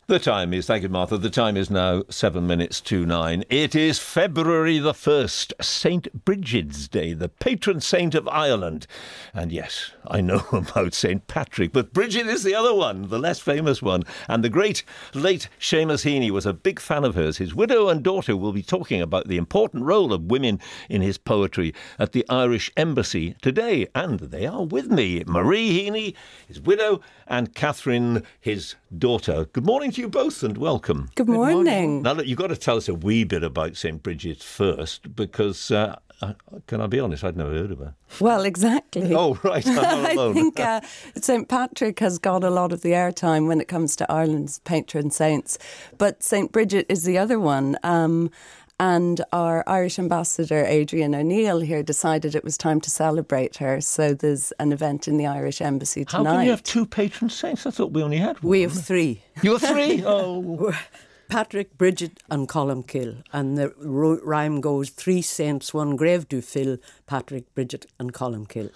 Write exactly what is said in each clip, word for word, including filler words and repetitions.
The time is, thank you, Martha, the time is now seven minutes to nine. It is February the first, Saint Brigid's Day, the patron saint of Ireland. And yes, I know about Saint Patrick, but Brigid is the other one, the less famous one. And the great late Seamus Heaney was a big fan of hers. His widow and daughter will be talking about the important role of women in his poetry at the Irish Embassy today. And they are with me, Marie Heaney, his widow, and Catherine, his daughter. Good morning to you both and welcome. Good morning. Good morning. Now, look, you've got to tell us a wee bit about Saint Bridget first, because, uh, can I be honest, I'd never heard of her. Well, exactly. Oh, right, I'm not alone. I think uh, Saint Patrick has got a lot of the airtime when it comes to Ireland's patron saints, but Saint Bridget is the other one. Um, And our Irish ambassador, Adrian O'Neill, here decided it was time to celebrate her. So there's an event in the Irish Embassy tonight. How can you have two patron saints? I thought we only had one. We have three. You have three? Oh. Patrick, Bridget and Columkill. And the rhyme goes, three saints, one grave do fill, Patrick, Bridget and Columkill.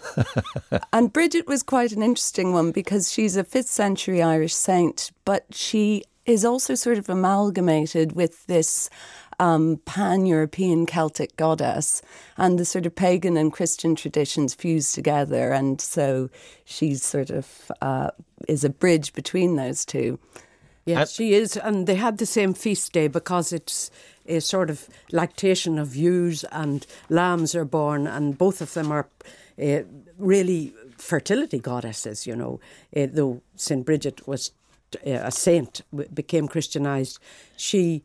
And Bridget was quite an interesting one because she's a fifth century Irish saint, but she is also sort of amalgamated with this Um, pan-European Celtic goddess, and the sort of pagan and Christian traditions fused together, and so she's sort of uh, is a bridge between those two. Yes, uh, she is, and they had the same feast day because it's a sort of lactation of ewes and lambs are born, and both of them are uh, really fertility goddesses, you know, uh, though Saint Bridget was uh, a saint, became Christianised. She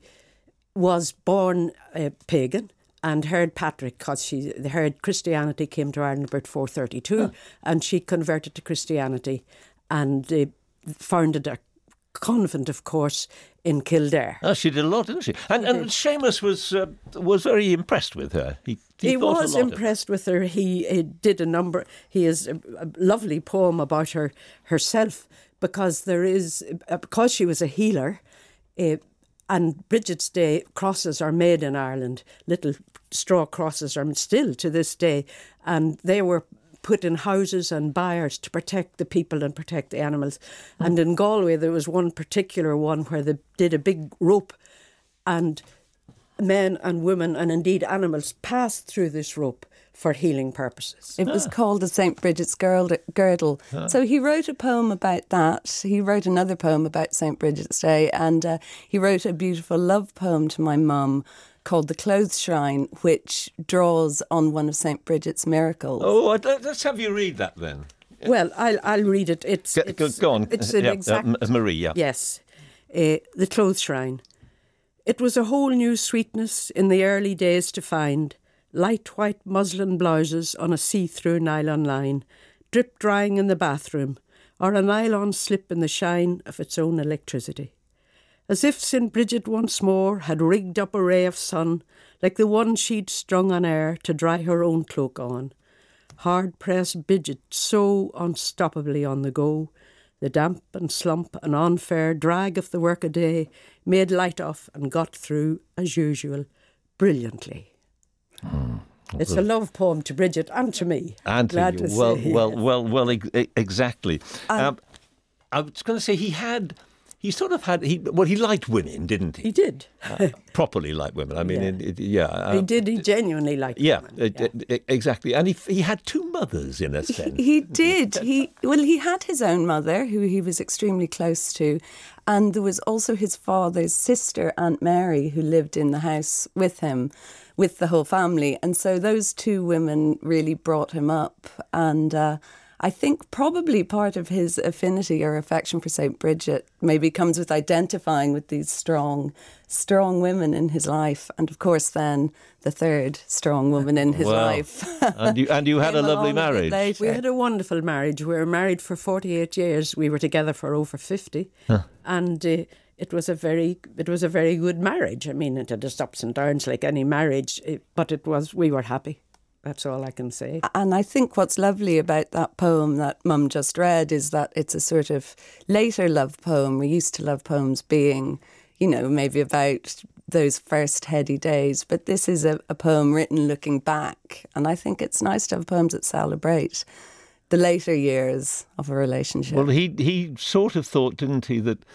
was born uh, pagan and heard Patrick because she heard Christianity came to Ireland about four thirty-two, huh. And she converted to Christianity and uh, founded a convent, of course, in Kildare. Oh, she did a lot, didn't she? And, and Seamus was uh, was very impressed with her. He, he, he was impressed with her. He, he did a number. He has a, a lovely poem about her herself because there is uh, because she was a healer. Uh, And Bridget's Day crosses are made in Ireland. Little straw crosses are still to this day. And they were put in houses and byres to protect the people and protect the animals. Mm. And in Galway, there was one particular one where they did a big rope and men and women and indeed animals passed through this rope for healing purposes. It was ah. called the Saint Bridget's Girdle. Ah. So he wrote a poem about that. He wrote another poem about Saint Bridget's Day, and uh, he wrote a beautiful love poem to my mum called The Clothes Shrine, which draws on one of Saint Bridget's miracles. Oh, let's have you read that then. Well, I'll, I'll read it. It's, go, it's, go on. It's an yeah, exact... Uh, Marie, yeah. Yes. Uh, the Clothes Shrine. It was a whole new sweetness in the early days to find light white muslin blouses on a see-through nylon line, drip drying in the bathroom, or a nylon slip in the shine of its own electricity. As if Saint Bridget once more had rigged up a ray of sun, like the one she'd strung on air to dry her own cloak on. Hard-pressed Bridget so unstoppably on the go, the damp and slump and unfair drag of the work-a-day made light of and got through, as usual, brilliantly. Hmm. It's a love poem to Bridget and to me. And Glad to you. To well, say. well, well, well, ex- exactly. Um, um, I was going to say he had, he sort of had, he well, he liked women, didn't he? He did. uh, properly liked women. I mean, yeah. it, it, yeah uh, he did. He genuinely liked yeah, women. Yeah, it, it, exactly. And he he had two mothers in a sense. He, he did. He well, he had his own mother, who he was extremely close to, and there was also his father's sister, Aunt Mary, who lived in the house with him, with the whole family. And so those two women really brought him up. And uh, I think probably part of his affinity or affection for Saint Bridget maybe comes with identifying with these strong, strong women in his life. And of course then the third strong woman in his well, life. and you and you had a lovely marriage. We had a wonderful marriage. We were married for forty-eight years. We were together for over fifty. Huh. And uh, it was a very it was a very good marriage. I mean, it had its ups and downs like any marriage, but it was we were happy. That's all I can say. And I think what's lovely about that poem that Mum just read is that it's a sort of later love poem. We're used to love poems being, you know, maybe about those first heady days. But this is a, a poem written looking back. And I think it's nice to have poems that celebrate the later years of a relationship. Well, he he sort of thought, didn't he, that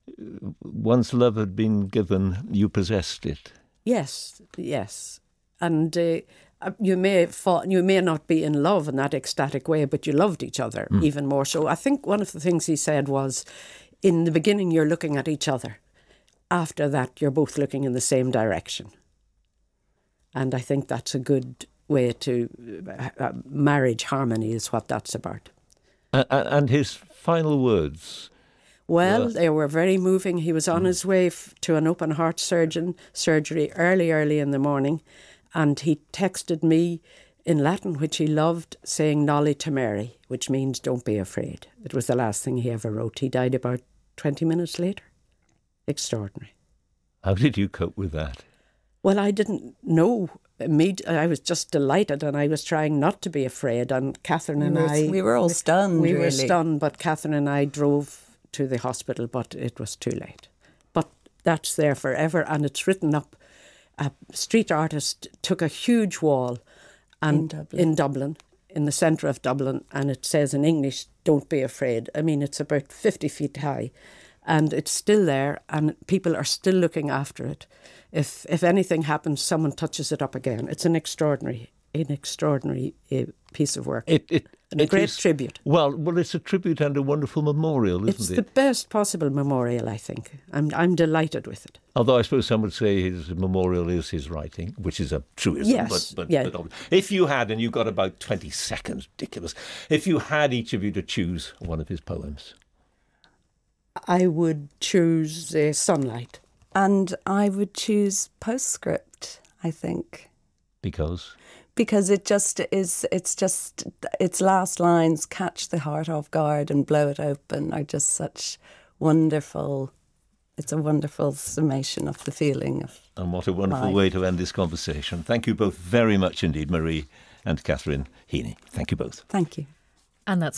once love had been given, you possessed it. Yes, yes. And uh, you may fall, you may not be in love in that ecstatic way, but you loved each other mm. even more so. I think one of the things he said was, in the beginning you're looking at each other. After that, you're both looking in the same direction. And I think that's a good way to... Uh, marriage harmony is what that's about. Uh, and his final words... Well, yeah. they were very moving. He was on mm. his way f- to an open heart surgeon surgery early, early in the morning, and he texted me in Latin, which he loved, saying "Nolli timere," which means "don't be afraid." It was the last thing he ever wrote. He died about twenty minutes later. Extraordinary. How did you cope with that? Well, I didn't know. I was just delighted, and I was trying not to be afraid. And Catherine and we were, I... We were all stunned, We really. were stunned, but Catherine and I drove to the hospital, but it was too late. But that's there forever, and it's written up. A street artist took a huge wall and in Dublin. in Dublin, in the centre of Dublin, and it says in English, "Don't be afraid." I mean, it's about fifty feet high, and it's still there, and people are still looking after it. If if anything happens, someone touches it up again. It's an extraordinary, an extraordinary uh, piece of work. It, it, and a it great is, tribute. Well, well, it's a tribute and a wonderful memorial, isn't it's it? It's the best possible memorial, I think. I'm I'm delighted with it. Although I suppose some would say his memorial is his writing, which is a truism. Yes, but, but, yeah. but if you had, and you've got about twenty seconds, ridiculous, if you had each of you to choose one of his poems. I would choose uh, Sunlight. And I would choose Postscript, I think. Because? Because it just is, it's just, its last lines, catch the heart off guard and blow it open, are just such wonderful, it's a wonderful summation of the feeling of And what a wonderful life. way to end this conversation. Thank you both very much indeed, Marie and Catherine Heaney. Thank you both. Thank you. And that's